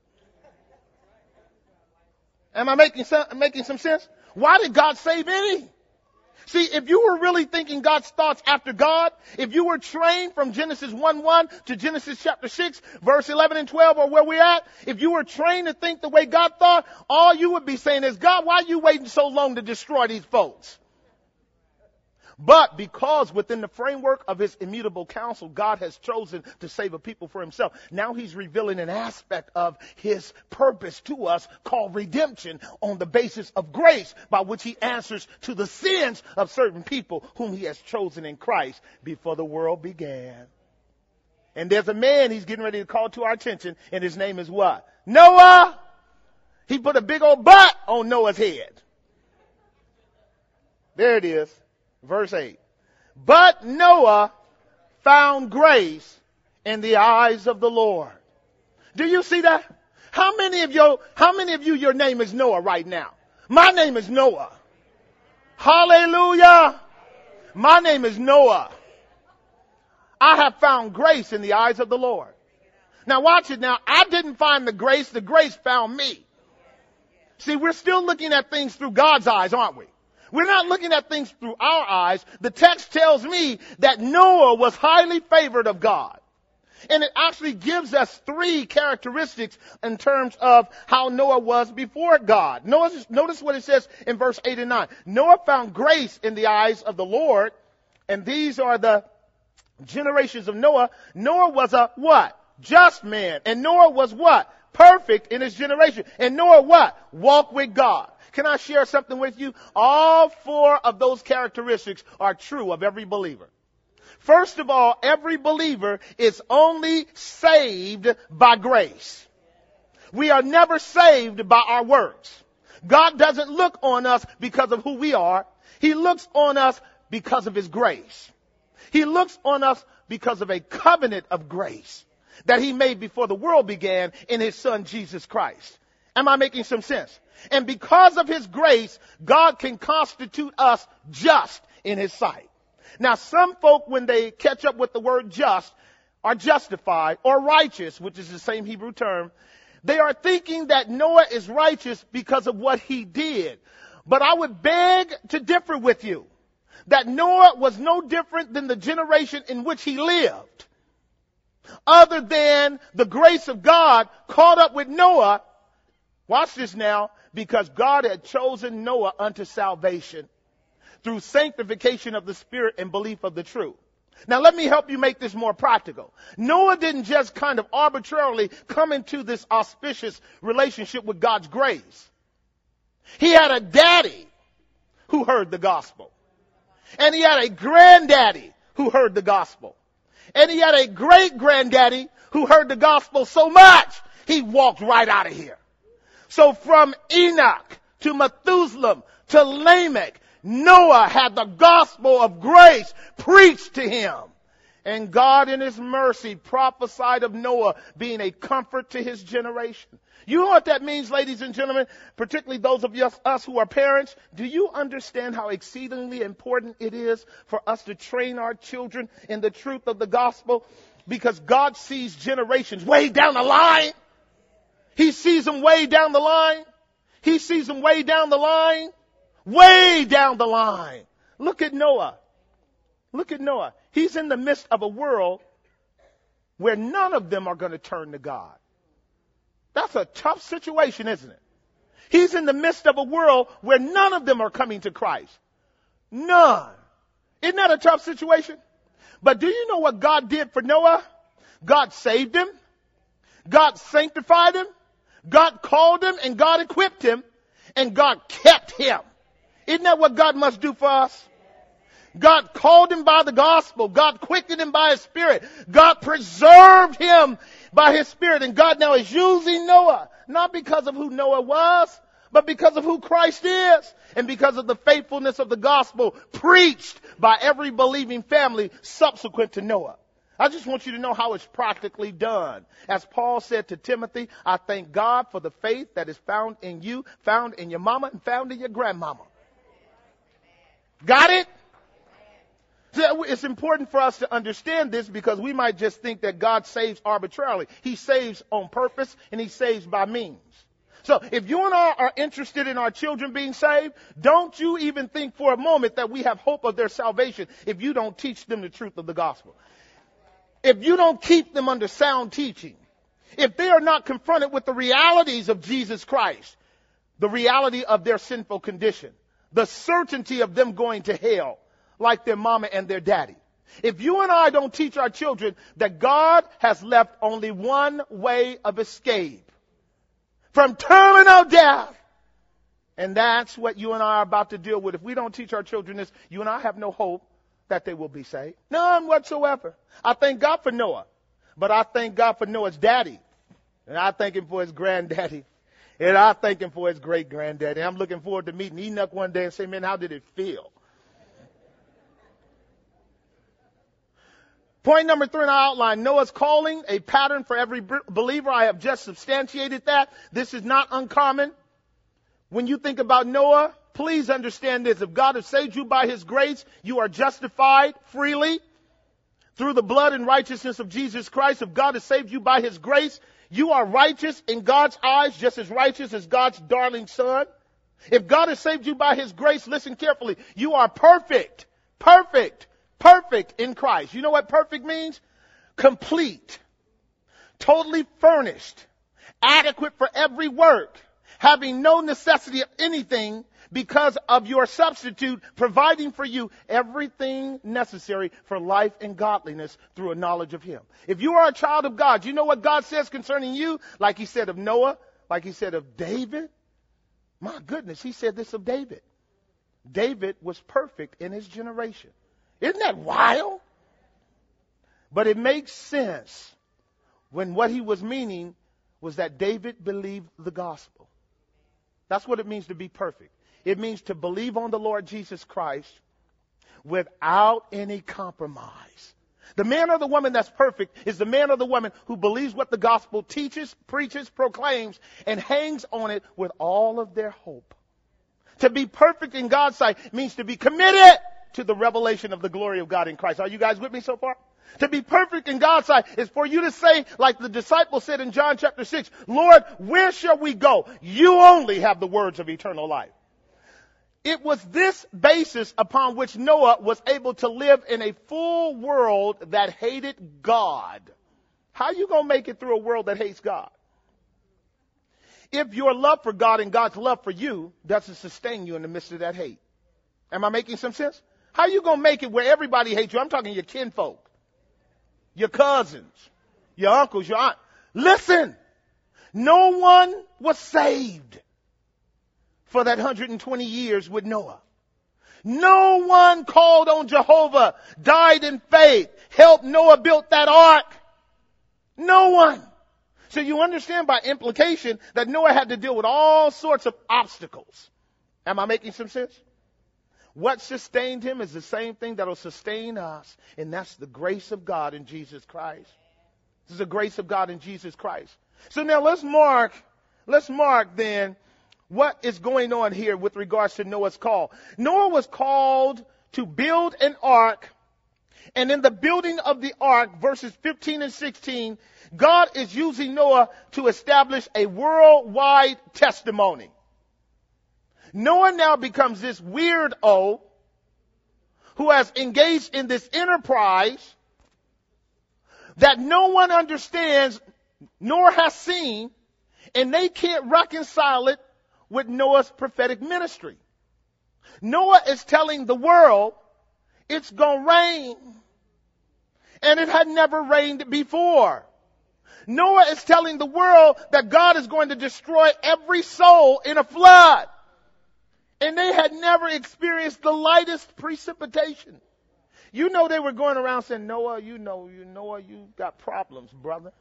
Am I making some, making some sense? Why did God save any? See, if you were really thinking God's thoughts after God, if you were trained from Genesis one one to Genesis chapter six, verse eleven and twelve, or where we're at, if you were trained to think the way God thought, all you would be saying is, God, why are you waiting so long to destroy these folks? But because within the framework of his immutable counsel, God has chosen to save a people for himself. Now he's revealing an aspect of his purpose to us called redemption on the basis of grace, by which he answers to the sins of certain people whom he has chosen in Christ before the world began. And there's a man he's getting ready to call to our attention, and his name is what? Noah. He put a big old butt on Noah's head. There it is, verse eight. But Noah found grace in the eyes of the Lord. Do you see that? How many of you, how many of you, your name is Noah right now? My name is Noah. Hallelujah. My name is Noah. I have found grace in the eyes of the Lord. Now watch it now. I didn't find the grace. The grace found me. See, we're still looking at things through God's eyes, aren't we? We're not looking at things through our eyes. The text tells me that Noah was highly favored of God. And it actually gives us three characteristics in terms of how Noah was before God. Notice, notice what it says in verse eight and nine. Noah found grace in the eyes of the Lord. And these are the generations of Noah. Noah was a what? Just man. And Noah was what? Perfect in his generation. And Noah what? Walked with God. Can I share something with you? All four of those characteristics are true of every believer. First of all, every believer is only saved by grace. We are never saved by our works. God doesn't look on us because of who we are. He looks on us because of his grace. He looks on us because of a covenant of grace that he made before the world began in his son, Jesus Christ. Am I making some sense? And because of his grace, God can constitute us just in his sight. Now, some folk, when they catch up with the word just, are justified or righteous, which is the same Hebrew term. They are thinking that Noah is righteous because of what he did. But I would beg to differ with you that Noah was no different than the generation in which he lived. Other than the grace of God caught up with Noah, watch this now, because God had chosen Noah unto salvation through sanctification of the Spirit and belief of the truth. Now let me help you make this more practical. Noah didn't just kind of arbitrarily come into this auspicious relationship with God's grace. He had a daddy who heard the gospel. And he had a granddaddy who heard the gospel. And he had a great granddaddy who heard the gospel so much, he walked right out of here. So from Enoch to Methuselah to Lamech, Noah had the gospel of grace preached to him. And God in his mercy prophesied of Noah being a comfort to his generation. You know what that means, ladies and gentlemen, particularly those of us, us who are parents? Do you understand how exceedingly important it is for us to train our children in the truth of the gospel? Because God sees generations way down the line. He sees them way down the line. He sees them way down the line. Way down the line. Look at Noah. Look at Noah. He's in the midst of a world where none of them are going to turn to God. That's a tough situation, isn't it? He's in the midst of a world where none of them are coming to Christ. None. Isn't that a tough situation? But do you know what God did for Noah? God saved him. God sanctified him. God called him and God equipped him. And God kept him. Isn't that what God must do for us? God called him by the gospel. God quickened him by his spirit. God preserved him by his spirit. And God now is using Noah, not because of who Noah was, but because of who Christ is. And because of the faithfulness of the gospel preached by every believing family subsequent to Noah. I just want you to know how it's practically done. As Paul said to Timothy, I thank God for the faith that is found in you, found in your mama, and found in your grandmama. Got it? So it's important for us to understand this because we might just think that God saves arbitrarily. He saves on purpose and he saves by means. So if you and I are interested in our children being saved, don't you even think for a moment that we have hope of their salvation if you don't teach them the truth of the gospel. If you don't keep them under sound teaching, if they are not confronted with the realities of Jesus Christ, the reality of their sinful condition, the certainty of them going to hell like their mama and their daddy. If you and I don't teach our children that God has left only one way of escape from terminal death, and that's what you and I are about to deal with. If we don't teach our children this, you and I have no hope that they will be saved. None whatsoever. I thank God for Noah. But I thank God for Noah's daddy. And I thank him for his granddaddy. And I thank him for his great granddaddy. I'm looking forward to meeting Enoch one day and say, man, how did it feel? Point number three in our outline, Noah's calling, a pattern for every believer. I have just substantiated that. This is not uncommon. When you think about Noah, please understand this. If God has saved you by his grace, you are justified freely through the blood and righteousness of Jesus Christ. If God has saved you by his grace, you are righteous in God's eyes, just as righteous as God's darling son. If God has saved you by his grace, listen carefully, you are perfect, perfect, perfect in Christ. You know what perfect means? Complete, totally furnished, adequate for every work, having no necessity of anything because of your substitute providing for you everything necessary for life and godliness through a knowledge of him. If you are a child of God, you know what God says concerning you? Like he said of Noah, like he said of David. My goodness, he said this of David. David was perfect in his generation. Isn't that wild? But it makes sense when what he was meaning was that David believed the gospel. That's what it means to be perfect. It means to believe on the Lord Jesus Christ without any compromise. The man or the woman that's perfect is the man or the woman who believes what the gospel teaches, preaches, proclaims, and hangs on it with all of their hope. To be perfect in God's sight means to be committed to the revelation of the glory of God in Christ. Are you guys with me so far? To be perfect in God's sight is for you to say, like the disciples said in John chapter six, Lord, where shall we go? You only have the words of eternal life. It was this basis upon which Noah was able to live in a full world that hated God. How are you going to make it through a world that hates God? If your love for God and God's love for you doesn't sustain you in the midst of that hate. Am I making some sense? How are you going to make it where everybody hates you? I'm talking your kinfolk, your cousins, your uncles, your aunt. Listen, no one was saved for that one hundred twenty years with Noah. No one called on Jehovah, died in faith, helped Noah build that ark. No one. So you understand by implication that Noah had to deal with all sorts of obstacles. Am I making some sense? What sustained him is the same thing that will sustain us, and that's the grace of God in Jesus Christ. This is the grace of God in Jesus Christ. So now let's mark, let's mark then what is going on here with regards to Noah's call. Noah was called to build an ark, and in the building of the ark, verses fifteen and sixteen, God is using Noah to establish a worldwide testimony. Noah now becomes this weirdo who has engaged in this enterprise that no one understands nor has seen, and they can't reconcile it with Noah's prophetic ministry. Noah is telling the world it's going to rain, and it had never rained before. Noah is telling the world that God is going to destroy every soul in a flood. And they had never experienced the lightest precipitation. You know they were going around saying, Noah, you know, you Noah, you got problems, brother.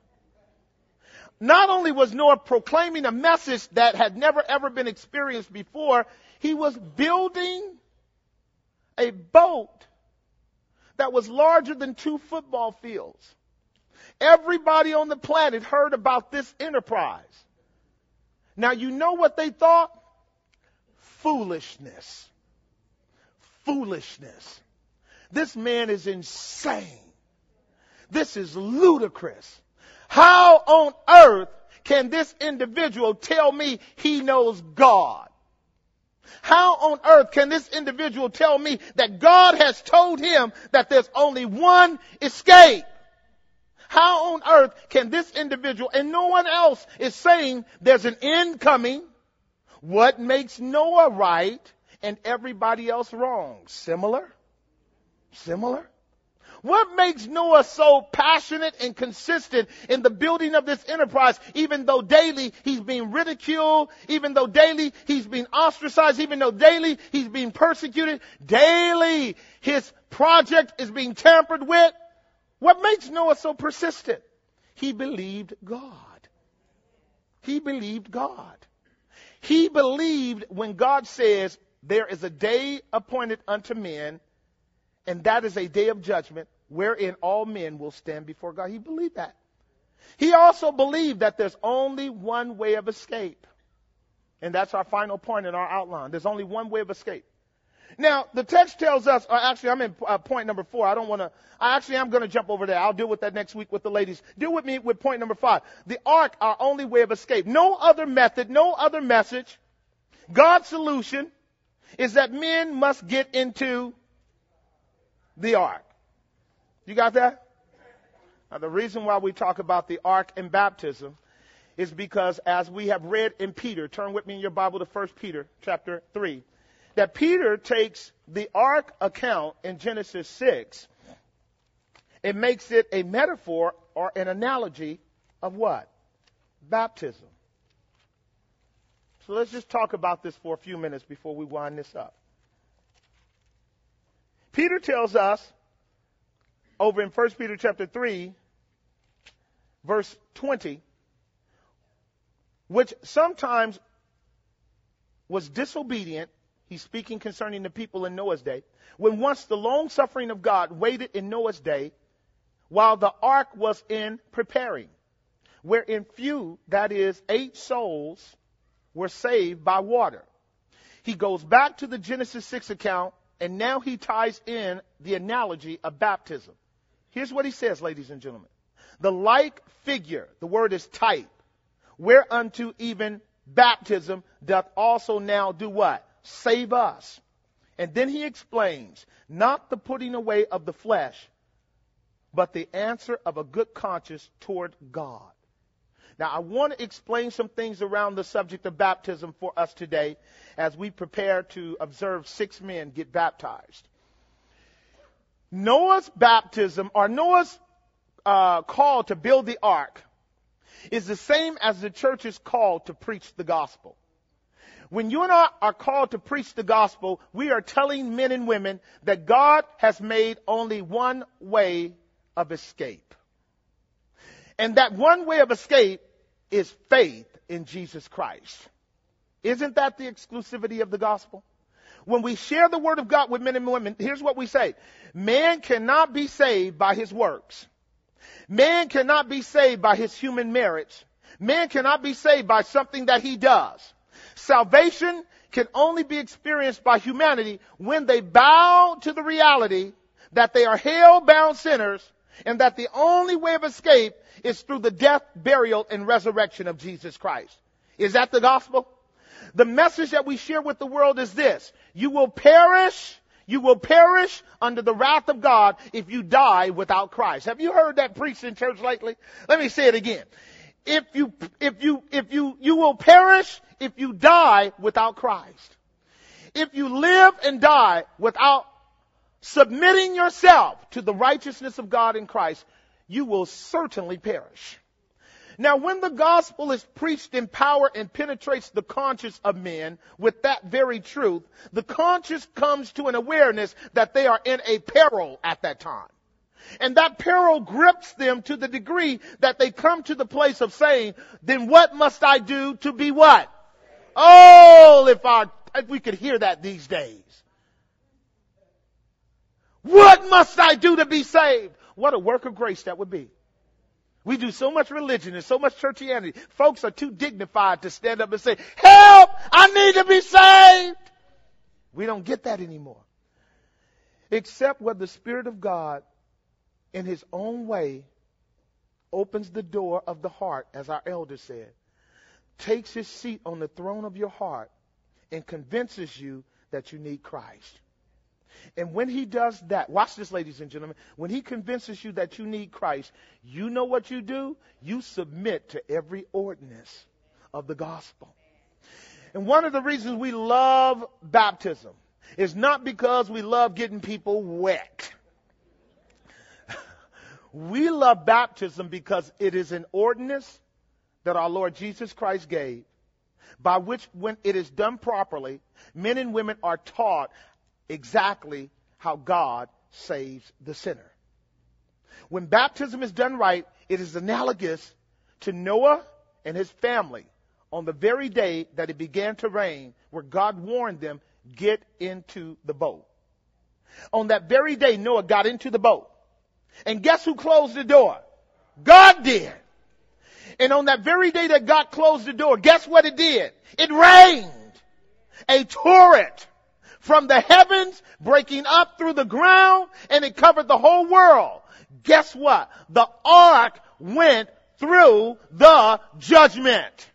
Not only was Noah proclaiming a message that had never ever been experienced before, he was building a boat that was larger than two football fields. Everybody on the planet heard about this enterprise. Now you know what they thought? Foolishness. Foolishness. This man is insane. This is ludicrous. How on earth can this individual tell me he knows God? How on earth can this individual tell me that God has told him that there's only one escape? How on earth can this individual, and no one else is saying there's an end coming? What makes Noah right and everybody else wrong? Similar? Similar? What makes Noah so passionate and consistent in the building of this enterprise, even though daily he's being ridiculed, even though daily he's being ostracized, even though daily he's being persecuted, daily his project is being tampered with? What makes Noah so persistent? He believed God. He believed God. He believed when God says there is a day appointed unto men, and that is a day of judgment wherein all men will stand before God. He believed that. He also believed that there's only one way of escape. And that's our final point in our outline. There's only one way of escape. Now, the text tells us, or actually I'm in uh, point number four. I don't want to, I actually am going to jump over there. I'll deal with that next week with the ladies. Deal with me with point number five. The ark, our only way of escape. No other method, no other message. God's solution is that men must get into the ark. You got that? Now, the reason why we talk about the ark and baptism is because as we have read in Peter, turn with me in your Bible to First Peter chapter three, that Peter takes the ark account in Genesis six and makes it a metaphor or an analogy of what? Baptism. So let's just talk about this for a few minutes before we wind this up. Peter tells us over in First Peter chapter three, verse twenty, which sometimes was disobedient. He's speaking concerning the people in Noah's day. When once the long suffering of God waited in Noah's day, while the ark was in preparing, wherein few, that is, eight souls, were saved by water. He goes back to the Genesis six account, and now he ties in the analogy of baptism. Here's what he says, ladies and gentlemen. The like figure, the word is type, whereunto even baptism doth also now do what? Save us. And then he explains, not the putting away of the flesh, but the answer of a good conscience toward God. Now, I want to explain some things around the subject of baptism for us today as we prepare to observe six men get baptized. Noah's baptism, or Noah's uh, call to build the ark, is the same as the church's call to preach the gospel. When you and I are called to preach the gospel, we are telling men and women that God has made only one way of escape. And that one way of escape is faith in Jesus Christ. Isn't that the exclusivity of the gospel? When we share the word of God with men and women, here's what we say. Man cannot be saved by his works. Man cannot be saved by his human merits. Man cannot be saved by something that he does. Salvation can only be experienced by humanity when they bow to the reality that they are hell-bound sinners and that the only way of escape is through the death, burial, and resurrection of Jesus Christ. Is that the gospel? The message that we share with the world is this. You will perish, you will perish under the wrath of God if you die without Christ. Have you heard that preached in church lately? Let me say it again. If you, if you, if you, you will perish if you die without Christ. If you live and die without submitting yourself to the righteousness of God in Christ, you will certainly perish. Now, when the gospel is preached in power and penetrates the conscience of men with that very truth, the conscience comes to an awareness that they are in a peril at that time. And that peril grips them to the degree that they come to the place of saying, then what must I do to be what? Oh, if, our, if we could hear that these days. What must I do to be saved? What a work of grace that would be. We do so much religion and so much churchianity. Folks are too dignified to stand up and say, help, I need to be saved. We don't get that anymore. Except where the Spirit of God, in his own way, opens the door of the heart, as our elder said, takes his seat on the throne of your heart and convinces you that you need Christ. And when he does that, watch this, ladies and gentlemen, when he convinces you that you need Christ, you know what you do? You submit to every ordinance of the gospel. And one of the reasons we love baptism is not because we love getting people wet. We love baptism because it is an ordinance that our Lord Jesus Christ gave, by which, when it is done properly, men and women are taught exactly how God saves the sinner. When baptism is done right, it is analogous to Noah and his family on the very day that it began to rain, where God warned them, get into the boat. On that very day, Noah got into the boat. And guess who closed the door? God did. And on that very day that God closed the door, guess what it did? It rained. A torrent from the heavens breaking up through the ground, and it covered the whole world. Guess what? The ark went through the judgment.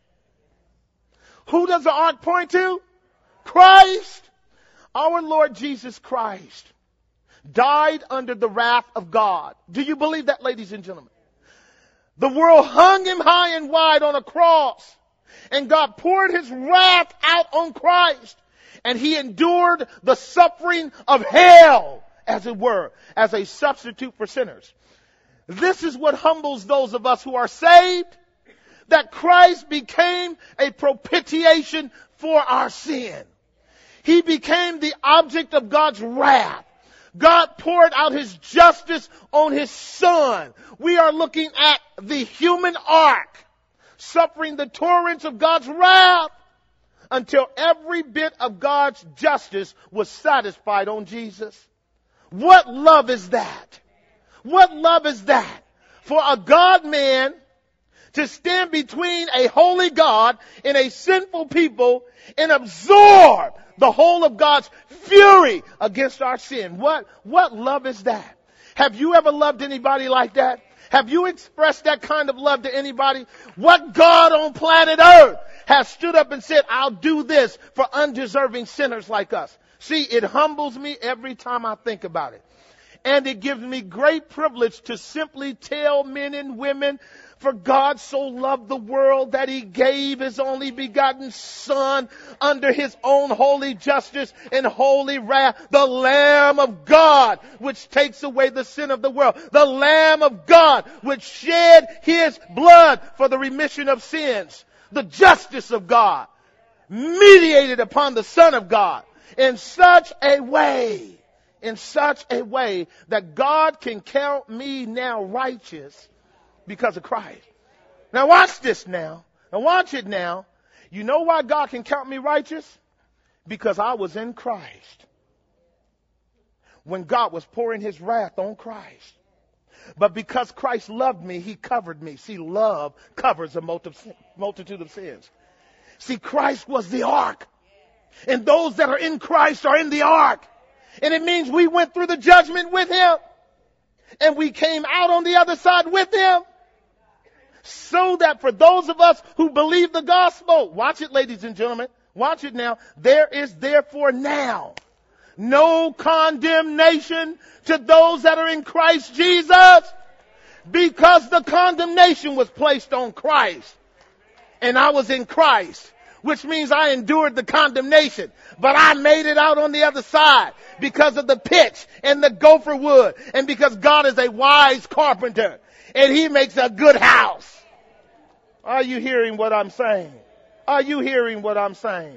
Who does the ark point to? Christ. Our Lord Jesus Christ died under the wrath of God. Do you believe that, ladies and gentlemen? The world hung him high and wide on a cross, and God poured his wrath out on Christ, and he endured the suffering of hell, as it were, as a substitute for sinners. This is what humbles those of us who are saved, that Christ became a propitiation for our sin. He became the object of God's wrath. God poured out his justice on his son. We are looking at the human ark, suffering the torrents of God's wrath until every bit of God's justice was satisfied on Jesus. What love is that? What love is that? For a God-man to stand between a holy God and a sinful people and absorb the whole of God's fury against our sin. What, what love is that? Have you ever loved anybody like that? Have you expressed that kind of love to anybody? What God on planet Earth has stood up and said, I'll do this for undeserving sinners like us? See, it humbles me every time I think about it. And it gives me great privilege to simply tell men and women, for God so loved the world that he gave his only begotten Son under his own holy justice and holy wrath, the Lamb of God, which takes away the sin of the world, the Lamb of God, which shed his blood for the remission of sins, the justice of God, mediated upon the Son of God in such a way, in such a way that God can count me now righteous because of Christ. Now watch this now. Now watch it now. You know why God can count me righteous? Because I was in Christ when God was pouring his wrath on Christ. But because Christ loved me, he covered me. See, love covers a multitude of sins. See, Christ was the ark. And those that are in Christ are in the ark. And it means we went through the judgment with him. And we came out on the other side with him. So that for those of us who believe the gospel, watch it, ladies and gentlemen, watch it now. There is therefore now no condemnation to those that are in Christ Jesus, because the condemnation was placed on Christ. And I was in Christ, which means I endured the condemnation, but I made it out on the other side because of the pitch and the gopher wood, and because God is a wise carpenter and he makes a good house. Are you hearing what I'm saying? Are you hearing what I'm saying?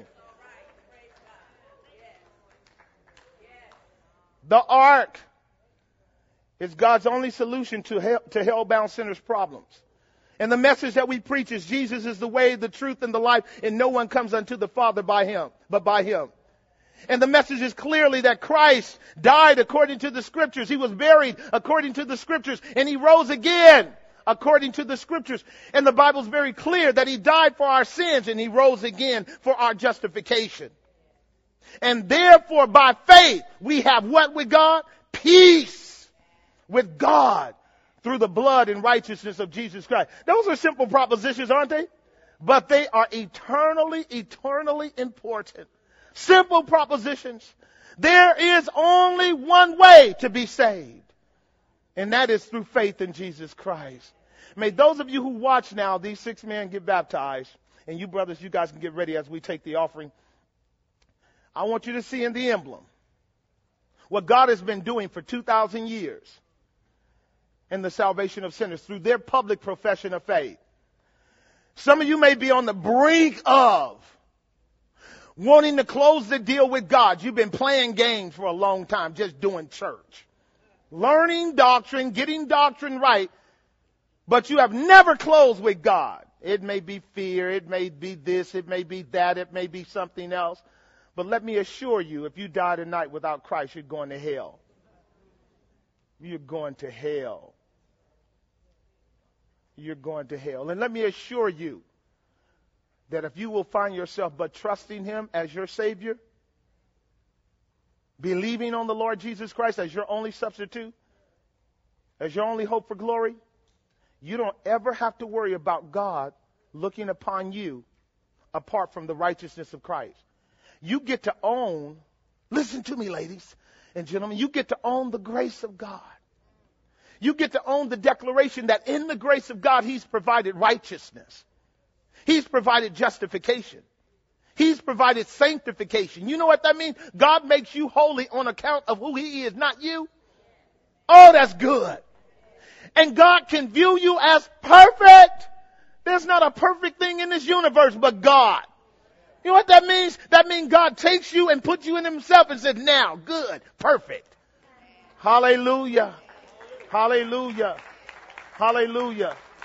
The ark is God's only solution to hell, to hell-bound sinners' problems. And the message that we preach is Jesus is the way, the truth, and the life, and no one comes unto the Father by him, but by him. And the message is clearly that Christ died according to the scriptures. He was buried according to the scriptures, and he rose again according to the scriptures. And the Bible is very clear that he died for our sins and he rose again for our justification. And therefore, by faith, we have what with God? Peace with God through the blood and righteousness of Jesus Christ. Those are simple propositions, aren't they? But they are eternally, eternally important. Simple propositions. There is only one way to be saved, and that is through faith in Jesus Christ. May those of you who watch now, these six men get baptized, and you brothers, you guys can get ready as we take the offering. I want you to see in the emblem what God has been doing for two thousand years in the salvation of sinners through their public profession of faith. Some of you may be on the brink of wanting to close the deal with God. You've been playing games for a long time, just doing church. learning doctrine, getting doctrine right, but you have never closed with God. It may be fear, it may be this, it may be that, it may be something else. But let me assure you, if you die tonight without Christ, you're going to hell. You're going to hell. You're going to hell. And let me assure you that if you will find yourself but trusting him as your Savior, believing on the Lord Jesus Christ as your only substitute, as your only hope for glory, you don't ever have to worry about God looking upon you apart from the righteousness of Christ. You get to own, listen to me, ladies and gentlemen, you get to own the grace of God. You get to own the declaration that in the grace of God, he's provided righteousness. He's provided justification. He's provided sanctification. You know what that means? God makes you holy on account of who he is, not you. Oh, that's good. And God can view you as perfect. There's not a perfect thing in this universe but God. You know what that means? That means God takes you and puts you in himself and says, now, good, perfect. Hallelujah. Hallelujah. Hallelujah.